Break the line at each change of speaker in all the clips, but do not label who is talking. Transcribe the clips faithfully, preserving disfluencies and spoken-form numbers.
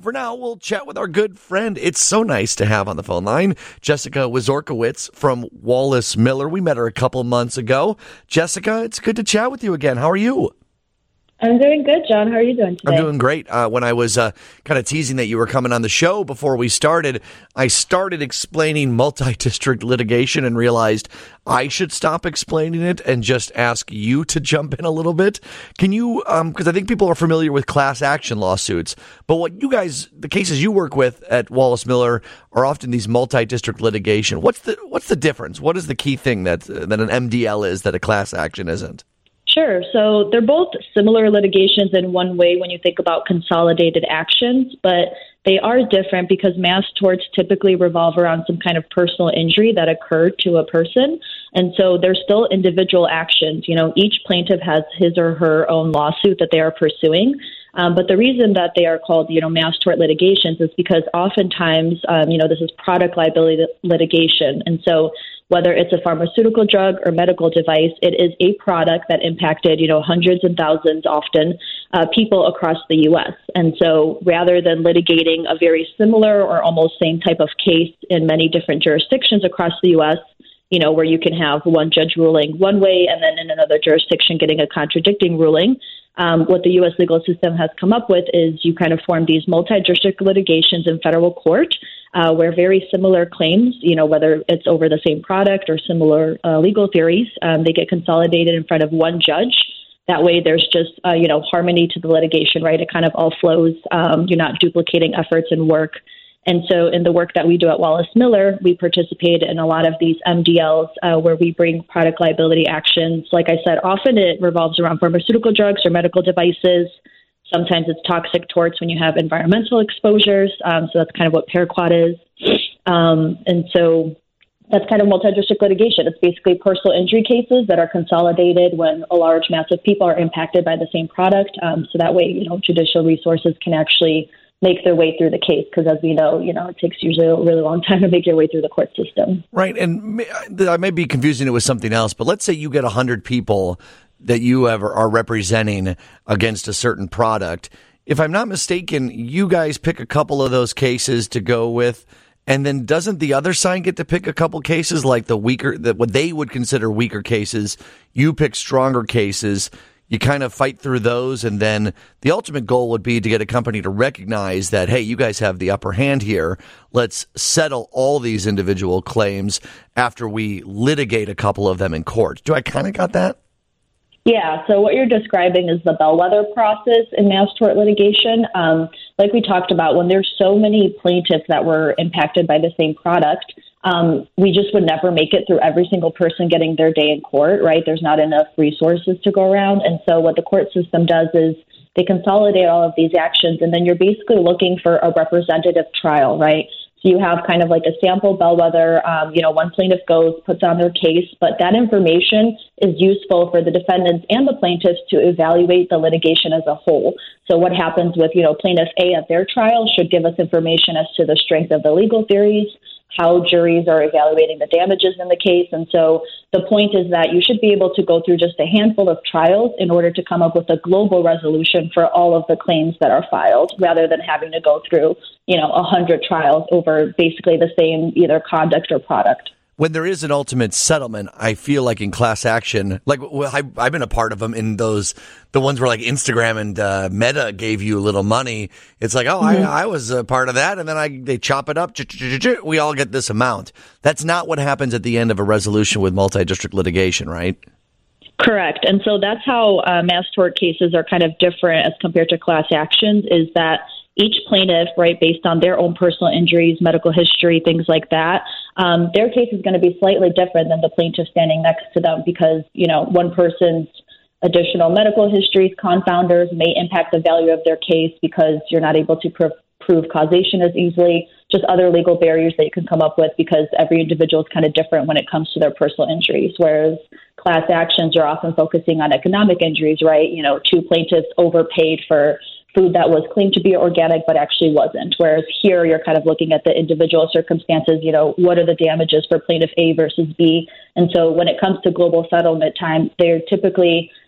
for now, we'll chat with our good friend. It's so nice to have on the phone line Jessica Wazorkowitz from Wallace Miller. We met her a couple months ago. Jessica, it's good to chat with you again. How are you?
I'm doing good, John. How are you doing today?
I'm doing great. Uh, when I was uh, kind of teasing that you were coming on the show before we started, I started explaining multi-district litigation and realized I should stop explaining it and just ask you to jump in a little bit. Can you, um, because I think people are familiar with class action lawsuits, but what you guys, the cases you work with at Wallace Miller are often these multi-district litigation. What's the what's the difference? What is the key thing that uh, that an M D L is that a class action isn't?
Sure. So they're both similar litigations in one way when you think about consolidated actions, but they are different because mass torts typically revolve around some kind of personal injury that occurred to a person. And so they're still individual actions. You know, each plaintiff has his or her own lawsuit that they are pursuing. Um, but the reason that they are called, you know, mass tort litigations is because oftentimes, um, you know, this is product liability litigation. And so whether it's a pharmaceutical drug or medical device, it is a product that impacted, you know, hundreds and thousands often uh, people across the U S. And so rather than litigating a very similar or almost same type of case in many different jurisdictions across the U S, you know, where you can have one judge ruling one way and then in another jurisdiction getting a contradicting ruling, Um, what the U S legal system has come up with is you kind of form these multi-district litigations in federal court uh, where very similar claims, you know, whether it's over the same product or similar uh, legal theories, um, they get consolidated in front of one judge. That way there's just, uh, you know, harmony to the litigation, right? It kind of all flows. Um, you're not duplicating efforts and work. And so in the work that we do at Wallace Miller, we participate in a lot of these M D Ls uh, where we bring product liability actions. Like I said, often it revolves around pharmaceutical drugs or medical devices. Sometimes it's toxic torts when you have environmental exposures. Um, so that's kind of what paraquat is. Um, and so that's kind of multi-district litigation. It's basically personal injury cases that are consolidated when a large mass of people are impacted by the same product. Um, so that way, you know, judicial resources can actually make their way through the case, because as we know, you know, it takes usually a really long time to make your way through the court system.
Right, and I may be confusing it with something else, but let's say you get one hundred people that you ever are representing against a certain product. If I'm not mistaken, you guys pick a couple of those cases to go with, and then doesn't the other side get to pick a couple cases, like the weaker, that what they would consider weaker cases? You pick stronger cases. You kind of fight through those, and then the ultimate goal would be to get a company to recognize that, hey, you guys have the upper hand here. Let's settle all these individual claims after we litigate a couple of them in court. Do I kind of got that?
Yeah, so what you're describing is the bellwether process in mass tort litigation. Um, like we talked about, when there's so many plaintiffs that were impacted by the same product, Um, we just would never make it through every single person getting their day in court, right? There's not enough resources to go around. And so what the court system does is they consolidate all of these actions, and then you're basically looking for a representative trial, right? So you have kind of like a sample bellwether, um, you know, one plaintiff goes, puts on their case, but that information is useful for the defendants and the plaintiffs to evaluate the litigation as a whole. So what happens with, you know, plaintiff A at their trial should give us information as to the strength of the legal theories, how juries are evaluating the damages in the case. And so the point is that you should be able to go through just a handful of trials in order to come up with a global resolution for all of the claims that are filed, rather than having to go through, you know, a hundred trials over basically the same either conduct or product.
When there is an ultimate settlement, I feel like in class action, like well, I, I've been a part of them in those, the ones where like Instagram and uh, Meta gave you a little money. It's like, oh, mm-hmm. I, I was a part of that. And then I they chop it up. We all get this amount. That's not what happens at the end of a resolution with multi-district litigation, right?
Correct. And so that's how uh, mass tort cases are kind of different as compared to class actions, is that each plaintiff, right, based on their own personal injuries, medical history, things like that, um, their case is going to be slightly different than the plaintiff standing next to them, because, you know, one person's additional medical histories, confounders may impact the value of their case because you're not able to pr- prove causation as easily, just other legal barriers that you can come up with because every individual is kind of different when it comes to their personal injuries, whereas class actions are often focusing on economic injuries, right? You know, two plaintiffs overpaid for food that was claimed to be organic but actually wasn't. Whereas here you're kind of looking at the individual circumstances, you know, what are the damages for plaintiff A versus B? And so when it comes to global settlement time, they're typically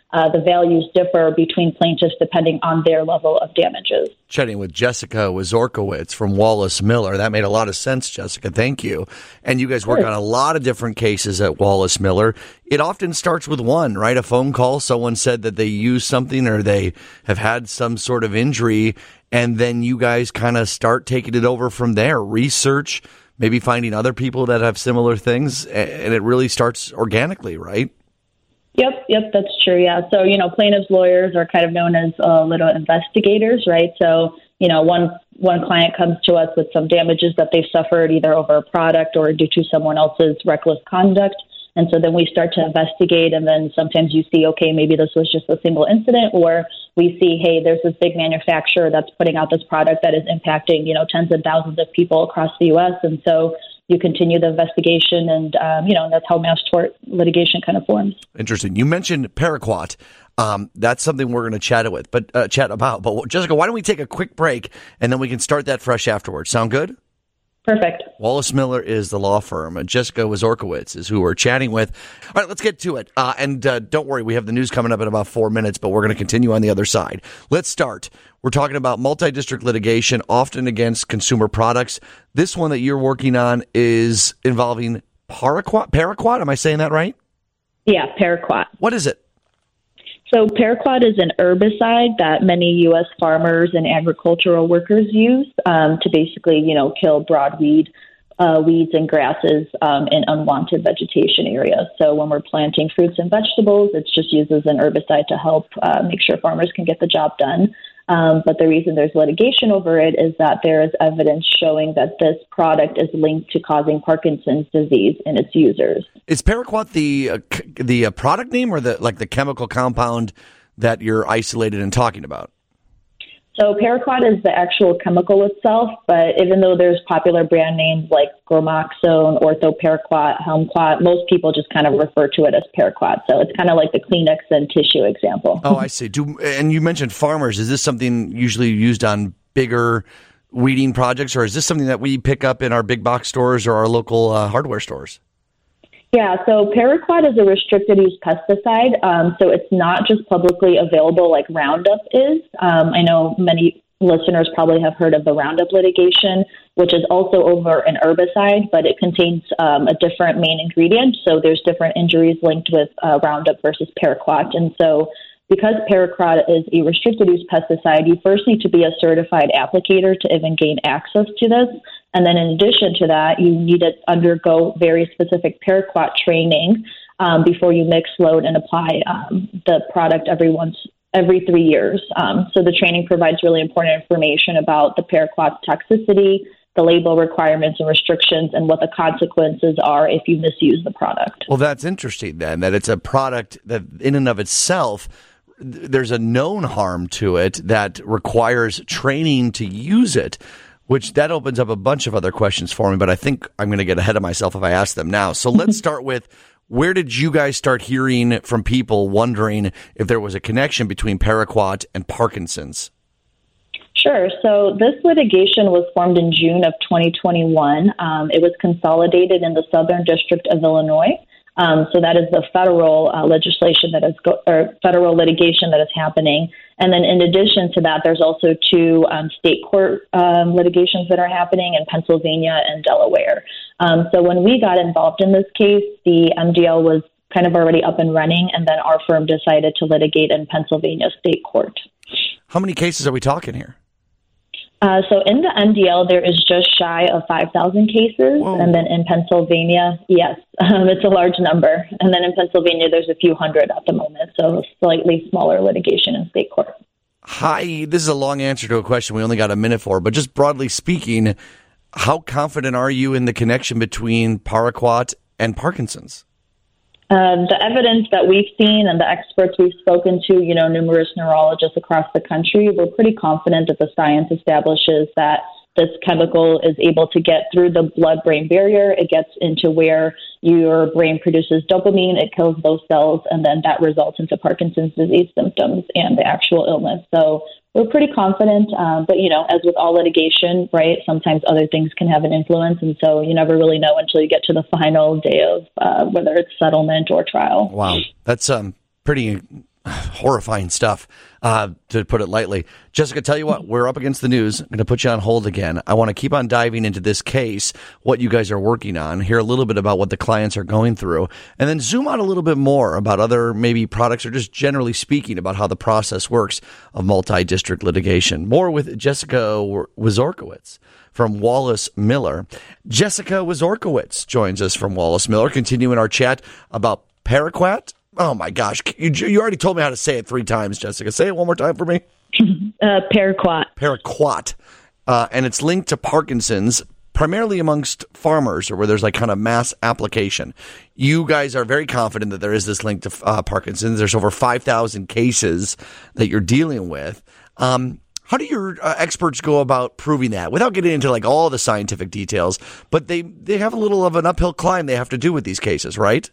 uh, the values differ between plaintiffs depending on their level of damages.
Chatting with Jessica Wazorkowitz from Wallace Miller. That made a lot of sense, Jessica. Thank you. And you guys work
Sure.
on a lot of different cases at Wallace Miller. It often starts with one, right? A phone call. Someone said that they used something or they have had some sort of injury. And then you guys kind of start taking it over from there. Research, maybe finding other people that have similar things. And it really starts organically, right?
Yep, yep, that's true. Yeah. So, you know, plaintiffs' lawyers are kind of known as uh, little investigators, right? So, you know, one one client comes to us with some damages that they've suffered either over a product or due to someone else's reckless conduct. And so then we start to investigate, and then sometimes you see, okay, maybe this was just a single incident, or we see, hey, there's this big manufacturer that's putting out this product that is impacting, you know, tens of thousands of people across the U S. And so you continue the investigation, and, um, you know, that's how mass tort litigation kind of forms.
Interesting. You mentioned Paraquat. Um, that's something we're going to chat with, but uh, chat about. But Jessica, why don't we take a quick break, and then we can start that fresh afterwards. Sound good?
Perfect.
Wallace Miller is the law firm. Jessica Wazorkowitz is who we're chatting with. All right, let's get to it. Uh, and uh, don't worry, we have the news coming up in about four minutes, but we're going to continue on the other side. Let's start. We're talking about multi-district litigation, often against consumer products. This one that you're working on is involving Paraquat. Paraquat, am I saying that right?
Yeah, Paraquat.
What is it?
So Paraquat is an herbicide that many U S farmers and agricultural workers use um, to basically, you know, kill broadweed, uh, weeds and grasses um, in unwanted vegetation areas. So when we're planting fruits and vegetables, it's just used as an herbicide to help uh, make sure farmers can get the job done. Um, but the reason there's litigation over it is that there is evidence showing that this product is linked to causing Parkinson's disease in its users.
Is Paraquat the uh, c- the uh, product name, or the like the chemical compound that you're isolated and talking about?
So Paraquat is the actual chemical itself, but even though there's popular brand names like Gromoxone, Orthoparaquat, Helmquat, most people just kind of refer to it as Paraquat. So it's kind of like the Kleenex and tissue example.
Oh, I see. Do and you mentioned farmers. Is this something usually used on bigger weeding projects, or is this something that we pick up in our big box stores or our local uh, hardware stores?
Yeah, so Paraquat is a restricted use pesticide, um, so it's not just publicly available like Roundup is. Um, I know many listeners probably have heard of the Roundup litigation, which is also over an herbicide, but it contains um, a different main ingredient, so there's different injuries linked with uh, Roundup versus Paraquat. And so because Paraquat is a restricted use pesticide, you first need to be a certified applicator to even gain access to this. And then in addition to that, you need to undergo very specific Paraquat training um, before you mix, load, and apply um, the product every once every three years. Um, so the training provides really important information about the Paraquat's toxicity, the label requirements and restrictions, and what the consequences are if you misuse the product.
Well, that's interesting then, that it's a product that in and of itself, there's a known harm to it that requires training to use it, which that opens up a bunch of other questions for me, but I think I'm going to get ahead of myself if I ask them now. So let's start with, where did you guys start hearing from people wondering if there was a connection between Paraquat and Parkinson's?
Sure. So this litigation was formed in June of twenty twenty-one. Um, it was consolidated in the Southern District of Illinois. Um, so that is the federal uh, legislation that is go- or federal litigation that is happening. And then in addition to that, there's also two um, state court um, litigations that are happening in Pennsylvania and Delaware. Um, so when we got involved in this case, the M D L was kind of already up and running, and then our firm decided to litigate in Pennsylvania state court.
How many cases are we talking here?
Uh, so in the M D L, there is just shy of five thousand cases.
Whoa. And
then in Pennsylvania, yes, um, it's a large number. And then in Pennsylvania, there's a few hundred at the moment. So slightly smaller litigation in state court.
Hi, this is a long answer to a question we only got a minute for, but just broadly speaking, how confident are you in the connection between Paraquat and Parkinson's?
Um, the evidence that we've seen and the experts we've spoken to, you know, numerous neurologists across the country, we're pretty confident that the science establishes that this chemical is able to get through the blood-brain barrier. It gets into where your brain produces dopamine, it kills those cells, and then that results into Parkinson's disease symptoms and the actual illness. So we're pretty confident, um, but, you know, as with all litigation, right, sometimes other things can have an influence, and so you never really know until you get to the final day of uh, whether it's settlement or trial.
Wow, that's um, pretty horrifying stuff, uh, to put it lightly. Jessica, tell you what, we're up against the news. I'm going to put you on hold again. I want to keep on diving into this case, what you guys are working on, hear a little bit about what the clients are going through, and then zoom out a little bit more about other maybe products or just generally speaking about how the process works of multi-district litigation. More with Jessica Waszorkiewicz from Wallace Miller. Jessica Waszorkiewicz joins us from Wallace Miller, continuing our chat about Paraquat. Oh, my gosh. You, you already told me how to say it three times, Jessica. Say it one more time for me.
Uh, Paraquat.
Paraquat. Uh, and it's linked to Parkinson's, primarily amongst farmers or where there's like kind of mass application. You guys are very confident that there is this link to uh, Parkinson's. There's over five thousand cases that you're dealing with. Um, how do your uh, experts go about proving that without getting into like all the scientific details? But they, they have a little of an uphill climb they have to do with these cases, right?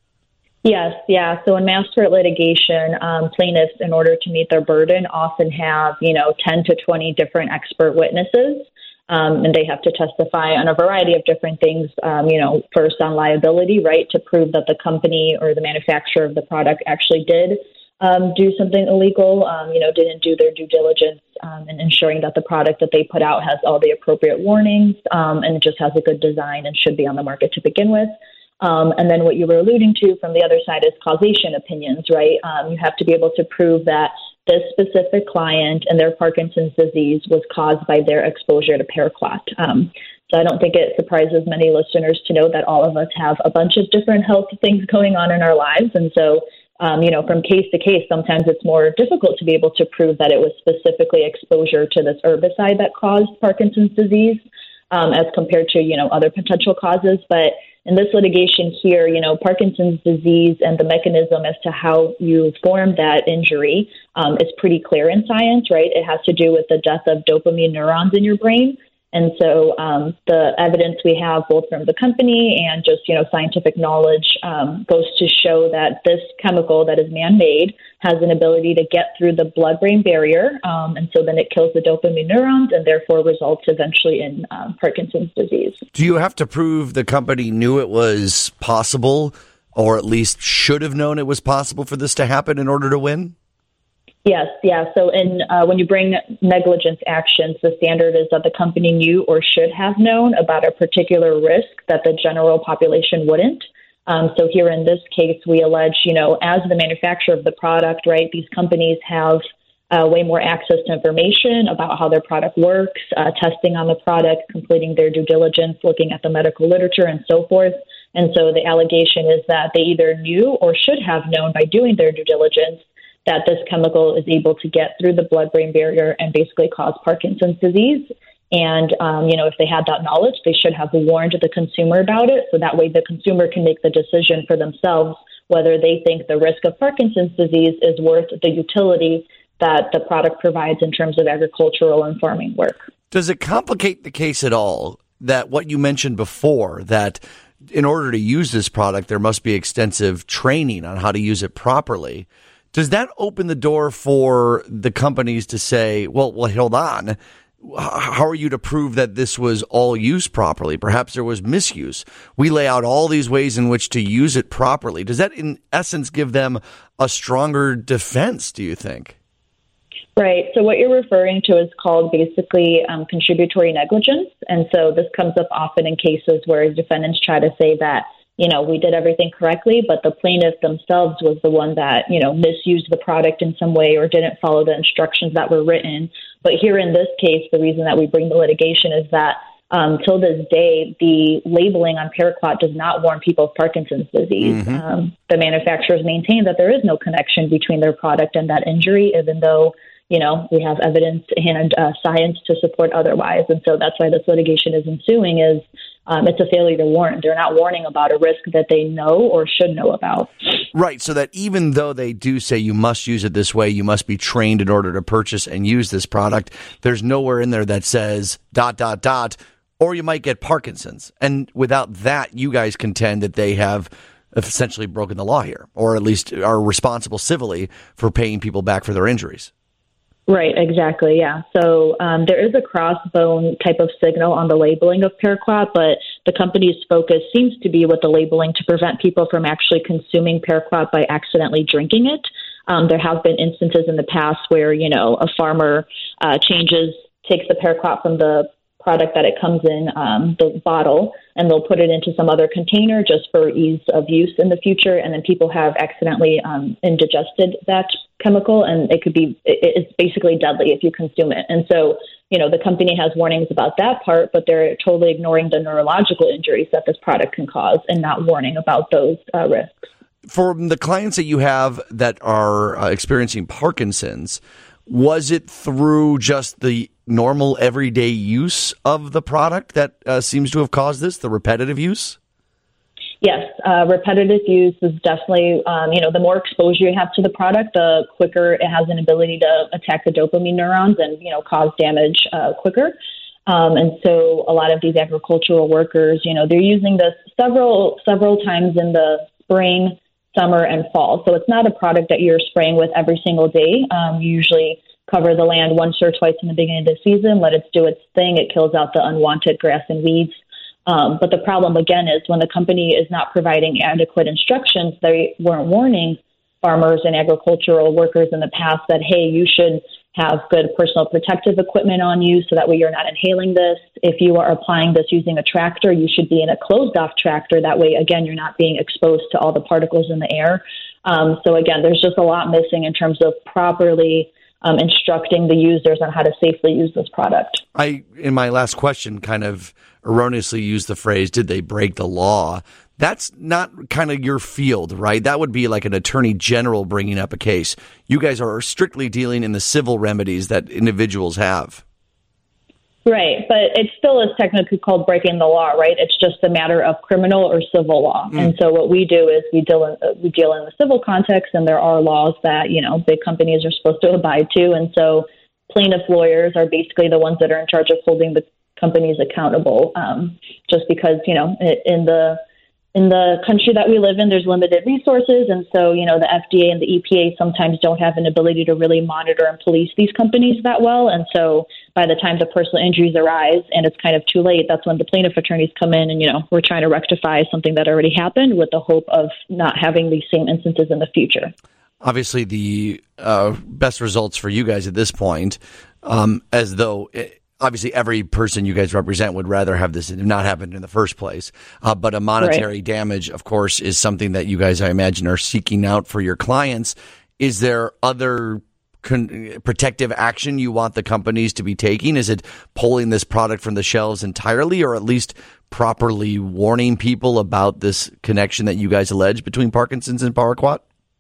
Yes, yeah. So in mass tort litigation, um, plaintiffs, in order to meet their burden, often have, you know, ten to twenty different expert witnesses, um, and they have to testify on a variety of different things, um, you know, first on liability, right, to prove that the company or the manufacturer of the product actually did um, do something illegal, um, you know, didn't do their due diligence um, in ensuring that the product that they put out has all the appropriate warnings um, and just has a good design and should be on the market to begin with. Um, and then what you were alluding to from the other side is causation opinions, right? Um, you have to be able to prove that this specific client and their Parkinson's disease was caused by their exposure to Paraquat. Um, so I don't think it surprises many listeners to know that all of us have a bunch of different health things going on in our lives. And so, um, you know, from case to case, sometimes it's more difficult to be able to prove that it was specifically exposure to this herbicide that caused Parkinson's disease um, as compared to, you know, other potential causes. But in this litigation here, you know, Parkinson's disease and the mechanism as to how you form that injury um, is pretty clear in science, right? It has to do with the death of dopamine neurons in your brain. And so um, the evidence we have both from the company and just, you know, scientific knowledge um, goes to show that this chemical that is man-made has an ability to get through the blood-brain barrier. Um, and so then it kills the dopamine neurons and therefore results eventually in um, Parkinson's disease.
Do you have to prove the company knew it was possible or at least should have known it was possible for this to happen in order to win?
Yes, yeah. So in uh, when you bring negligence actions, the standard is that the company knew or should have known about a particular risk that the general population wouldn't. Um, so here in this case, we allege, you know, as the manufacturer of the product, right, these companies have uh, way more access to information about how their product works, uh, testing on the product, completing their due diligence, looking at the medical literature and so forth. And so the allegation is that they either knew or should have known by doing their due diligence that this chemical is able to get through the blood-brain barrier and basically cause Parkinson's disease. And, um, you know, if they had that knowledge, they should have warned the consumer about it. So that way the consumer can make the decision for themselves whether they think the risk of Parkinson's disease is worth the utility that the product provides in terms of agricultural and farming work.
Does it complicate the case at all that what you mentioned before, that in order to use this product, there must be extensive training on how to use it properly? Does that open the door for the companies to say, well, well, hold on, how are you to prove that this was all used properly? Perhaps there was misuse. We lay out all these ways in which to use it properly. Does that, in essence, give them a stronger defense, do you think?
Right. So what you're referring to is called basically um, contributory negligence. And so this comes up often in cases where defendants try to say that, you know, we did everything correctly, but the plaintiff themselves was the one that, you know, misused the product in some way or didn't follow the instructions that were written. But here in this case, the reason that we bring the litigation is that um, till this day, the labeling on Paraquat does not warn people of Parkinson's disease. Mm-hmm. Um, the manufacturers maintain that there is no connection between their product and that injury, even though, you know, we have evidence and uh, science to support otherwise. And so that's why this litigation is ensuing is Um, it's a failure to warn. They're not warning about a risk that they know or should know about.
Right, so that even though they do say you must use it this way, you must be trained in order to purchase and use this product, there's nowhere in there that says dot, dot, dot, or you might get Parkinson's. And without that, you guys contend that they have essentially broken the law here, or at least are responsible civilly for paying people back for their injuries.
Right, exactly, yeah. So um, there is a crossbone type of signal on the labeling of Paraquat, but the company's focus seems to be with the labeling to prevent people from actually consuming Paraquat by accidentally drinking it. Um, there have been instances in the past where, you know, a farmer uh, changes, takes the paraquat from the product that it comes in, um, the bottle, and they'll put it into some other container just for ease of use in the future. And then people have accidentally um, indigested that chemical, and it could be, it, it's basically deadly if you consume it. And so, you know, the company has warnings about that part, but they're totally ignoring the neurological injuries that this product can cause and not warning about those uh, risks.
For the clients that you have that are uh, experiencing Parkinson's, was it through just the normal everyday use of the product that uh, seems to have caused this, the repetitive use?
Yes, uh, repetitive use is definitely, um, you know, the more exposure you have to the product, the quicker it has an ability to attack the dopamine neurons and, you know, cause damage uh, quicker. Um, and so a lot of these agricultural workers, you know, they're using this several, several times in the spring, summer, and fall. So it's not a product that you're spraying with every single day. Um, you usually cover the land once or twice in the beginning of the season, let it do its thing. It kills out the unwanted grass and weeds. Um, but the problem, again, is when the company is not providing adequate instructions, they weren't warning farmers and agricultural workers in the past that, hey, you should have good personal protective equipment on you so that way you're not inhaling this. If you are applying this using a tractor, you should be in a closed-off tractor. That way, again, you're not being exposed to all the particles in the air. Um, so, again, there's just a lot missing in terms of properly um, instructing the users on how to safely use this product.
I, in my last question, kind of erroneously used the phrase, did they break the law? That's not kind of your field, right? That would be like an attorney general bringing up a case. You guys are strictly dealing in the civil remedies that individuals have.
Right, but it still is technically called breaking the law, right? It's just a matter of criminal or civil law. Mm. And so what we do is we deal in, uh, we deal in the civil context, and there are laws that, you know, big companies are supposed to abide to. And so plaintiff lawyers are basically the ones that are in charge of holding the companies accountable, um, just because, you know, in the In the country that we live in, there's limited resources. And so, you know, the F D A and the E P A sometimes don't have an ability to really monitor and police these companies that well. And so by the time the personal injuries arise and it's kind of too late, that's when the plaintiff attorneys come in and, you know, we're trying to rectify something that already happened with the hope of not having these same instances in the future.
Obviously, the uh, best results for you guys at this point, um, as though... It, Obviously, every person you guys represent would rather have this not happened in the first place. Uh, but a monetary right. damage, of course, is something that you guys, I imagine, are seeking out for your clients. Is there other con- protective action you want the companies to be taking? Is it pulling this product from the shelves entirely, or at least properly warning people about this connection that you guys allege between Parkinson's and paraquat?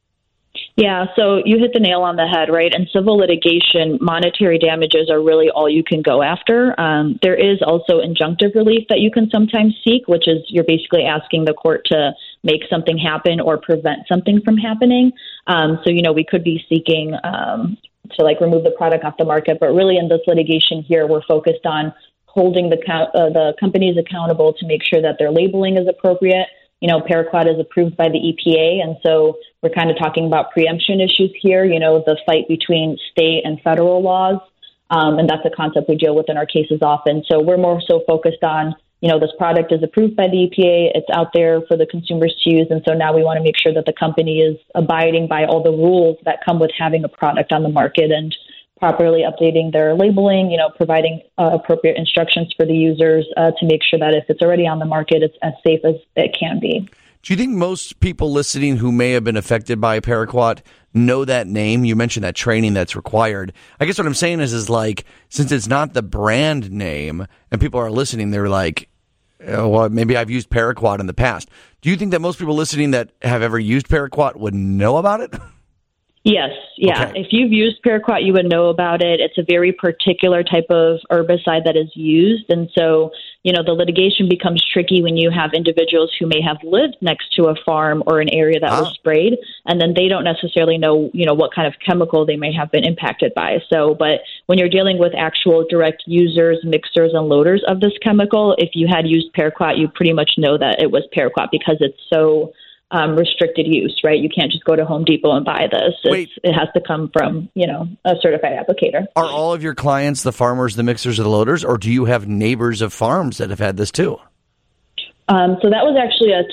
Yeah, so you hit the nail on the head, right? In civil litigation, monetary damages are really all you can go after. Um, there is also injunctive relief that you can sometimes seek, which is you're basically asking the court to make something happen or prevent something from happening. Um, so, you know, we could be seeking um, to like remove the product off the market, but really in this litigation here, we're focused on holding the co- uh, the companies accountable to make sure that their labeling is appropriate. You know, paraquat is approved by the E P A, and so we're kind of talking about preemption issues here, you know, the fight between state and federal laws, um, and that's a concept we deal with in our cases often. So we're more so focused on, you know, this product is approved by the E P A, it's out there for the consumers to use, and so now we want to make sure that the company is abiding by all the rules that come with having a product on the market and properly updating their labeling, you know, providing uh, appropriate instructions for the users uh, to make sure that if it's already on the market, it's as safe as it can be.
Do you think most people listening who may have been affected by paraquat know that name? You mentioned that training that's required. I guess what I'm saying is, is like, since it's not the brand name and people are listening, they're like, oh, well, maybe I've used paraquat in the past. Do you think that most people listening that have ever used paraquat would know about it?
Yes. Yeah.
Okay.
If you've used paraquat, you would know about it. It's a very particular type of herbicide that is used. And so, you know, the litigation becomes tricky when you have individuals who may have lived next to a farm or an area that ah. was sprayed, and then they don't necessarily know, you know, what kind of chemical they may have been impacted by. So, but when you're dealing with actual direct users, mixers, and loaders of this chemical, if you had used paraquat, you pretty much know that it was paraquat because it's so Um, restricted use, right? You can't just go to Home Depot and buy this. It's, it has to come from, you know, a certified applicator.
Are all of your clients the farmers, the mixers, or the loaders, or do you have neighbors of farms that have had this too?
Um, so that was actually a tough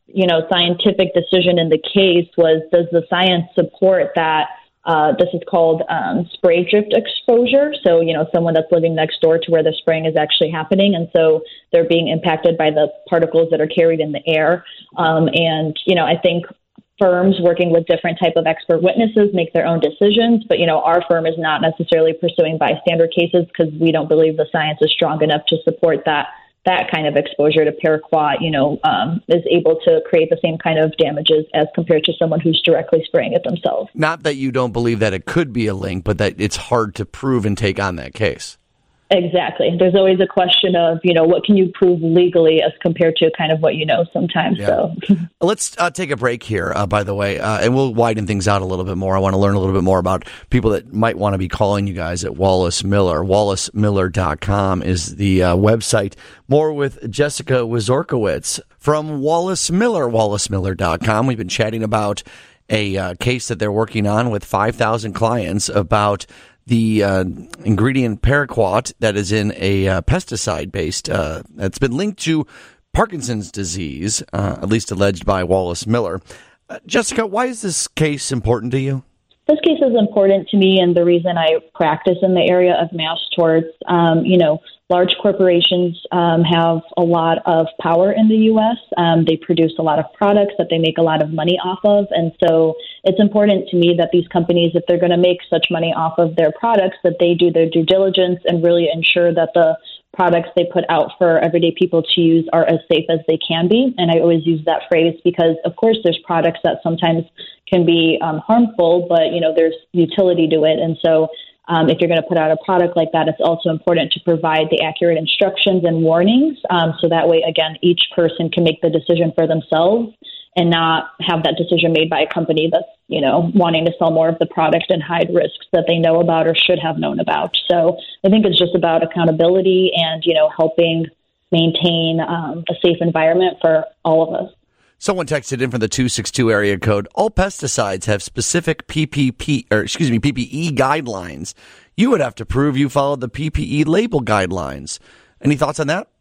you know, scientific decision in the case was, does the science support that uh, this is called um, spray drift exposure? So, you know, someone that's living next door to where the spraying is actually happening, and so they're being impacted by the particles that are carried in the air. Um, and, you know, I think firms working with different type of expert witnesses make their own decisions. But, you know, our firm is not necessarily pursuing bystander cases because we don't believe the science is strong enough to support that that kind of exposure to paraquat, you know, um, is able to create the same kind of damages as compared to someone who's directly spraying it themselves.
Not that you don't believe that it could be a link, but that it's hard to prove and take on that case.
Exactly. There's always a question of, you know, what can you prove legally as compared to kind of what you know sometimes. Yeah. So
let's uh, take a break here, uh, by the way, uh, and we'll widen things out a little bit more. I want to learn a little bit more about people that might want to be calling you guys at Wallace Miller. Wallace Miller dot com is the uh, website. More with Jessica Wizorkowicz from Wallace Miller, Wallace Miller dot com. We've been chatting about a uh, case that they're working on with five thousand clients about the uh, ingredient paraquat that is in a uh, pesticide-based, uh, that's been linked to Parkinson's disease, uh, at least alleged by Wallace Miller. Uh, Jessica, why is this case important to you?
This case is important to me, and the reason I practice in the area of mass torts, um, you know, large corporations um, have a lot of power in the U S. Um, they produce a lot of products that they make a lot of money off of. And so it's important to me that these companies, if they're going to make such money off of their products, that they do their due diligence and really ensure that the products they put out for everyday people to use are as safe as they can be. And I always use that phrase because, of course, there's products that sometimes can be um, harmful, but, you know, there's utility to it. And so Um, if you're going to put out a product like that, it's also important to provide the accurate instructions and warnings. Um, so that way, again, each person can make the decision for themselves and not have that decision made by a company that's, you know, wanting to sell more of the product and hide risks that they know about or should have known about. So I think it's just about accountability and, you know, helping maintain um, a safe environment for all of us.
Someone texted in from the two six two area code. All pesticides have specific P P P, or excuse me, P P E guidelines. You would have to prove you followed the P P E label guidelines. Any thoughts on that?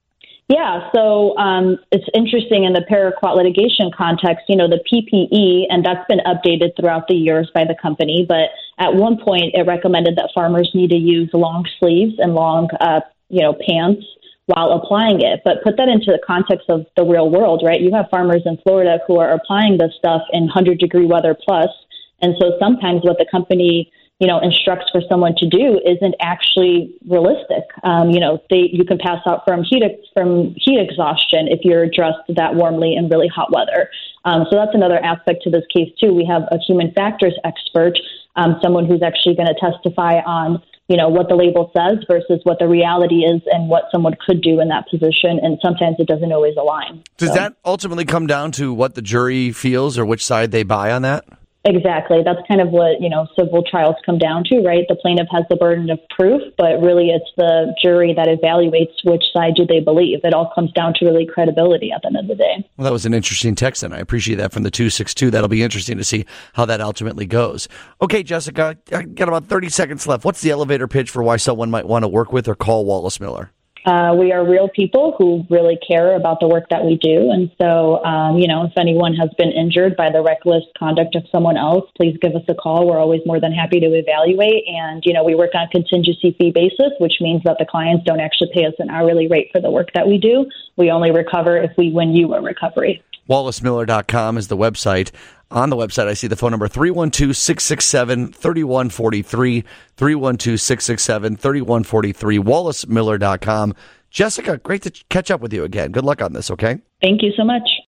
Yeah, so um, it's interesting in the paraquat litigation context, you know, the P P E, and that's been updated throughout the years by the company, but at one point it recommended that farmers need to use long sleeves and long, uh, you know, pants while applying it. But put that into the context of the real world, right? You have farmers in Florida who are applying this stuff in one hundred degree weather plus. And so sometimes what the company, you know, instructs for someone to do isn't actually realistic. Um, you know, they, you can pass out from heat, from heat exhaustion if you're dressed that warmly in really hot weather. Um, so that's another aspect to this case too. We have a human factors expert, um, someone who's actually going to testify on, you know, what the label says versus what the reality is and what someone could do in that position. And sometimes it doesn't always align.
Does
so.
that ultimately come down to what the jury feels or which side they buy on that?
Exactly. That's kind of what, you know, civil trials come down to, right? The plaintiff has the burden of proof, but really it's the jury that evaluates which side do they believe. It all comes down to really credibility at the end of the day.
Well, that was an interesting text, and I appreciate that from the two six two. That'll be interesting to see how that ultimately goes. Okay, Jessica, I got about thirty seconds left. What's the elevator pitch for why someone might want to work with or call Wallace Miller?
Uh, we are real people who really care about the work that we do. And so, um, you know, if anyone has been injured by the reckless conduct of someone else, please give us a call. We're always more than happy to evaluate. And, you know, we work on a contingency fee basis, which means that the clients don't actually pay us an hourly rate for the work that we do. We only recover if we win you a recovery. Wallace Miller dot com is the website. On the website, I see the phone number three one two, six six seven, three one four three, three one two, six six seven, three one four three, Wallace Miller dot com. Jessica, great to catch up with you again. Good luck on this, okay? Thank you so much.